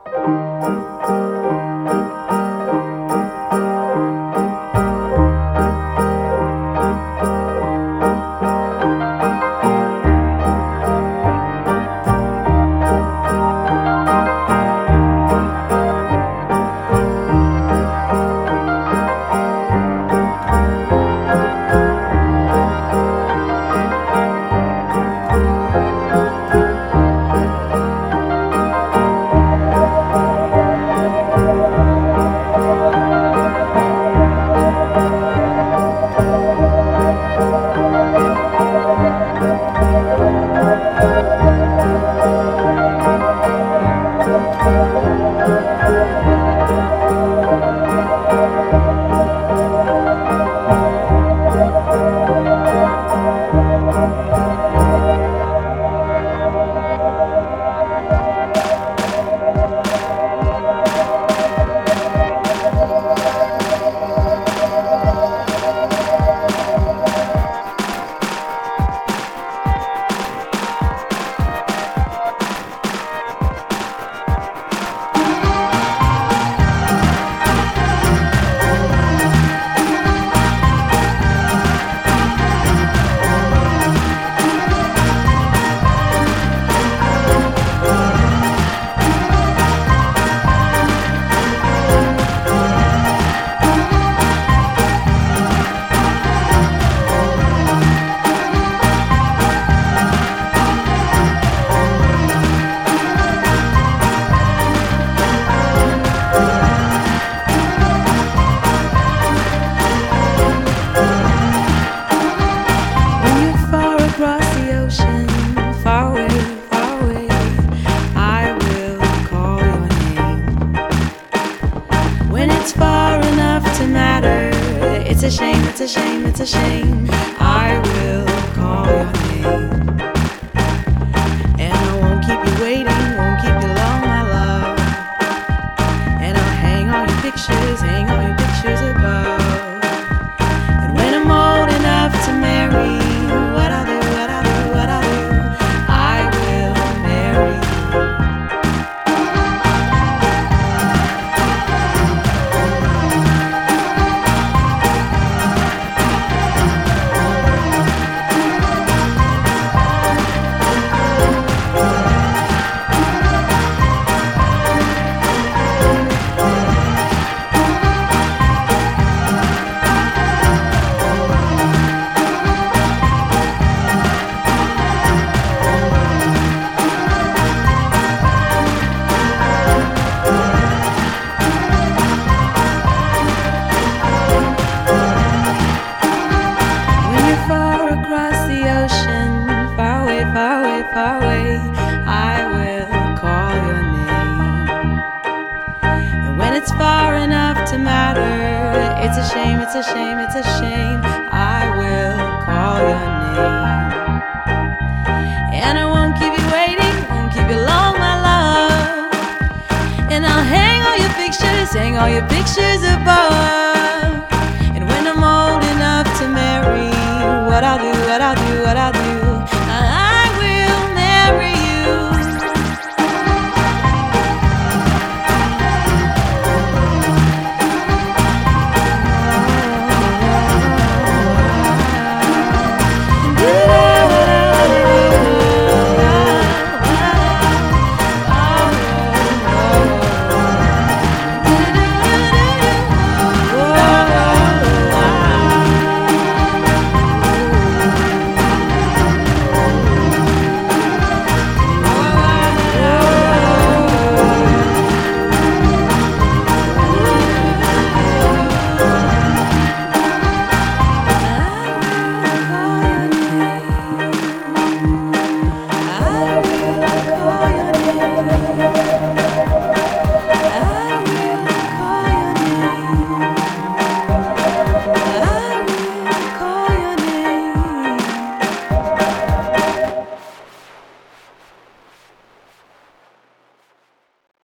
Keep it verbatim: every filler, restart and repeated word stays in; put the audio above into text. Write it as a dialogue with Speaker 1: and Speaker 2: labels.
Speaker 1: It's a shame, it's a shame, it's a shame. I will call your name. And I won't keep you waiting, won't keep you long, my love. And I'll hang all your pictures, hang all your pictures above. And when I'm old enough to marry, what I'll do, what I'll do, what I'll do, I will marry you. Far away, I will call your name. And when it's far enough to matter, it's a shame, it's a shame, it's a shame, I will call your name. And I won't keep you waiting, won't keep you long, my love. And I'll hang all your pictures, hang all your pictures above.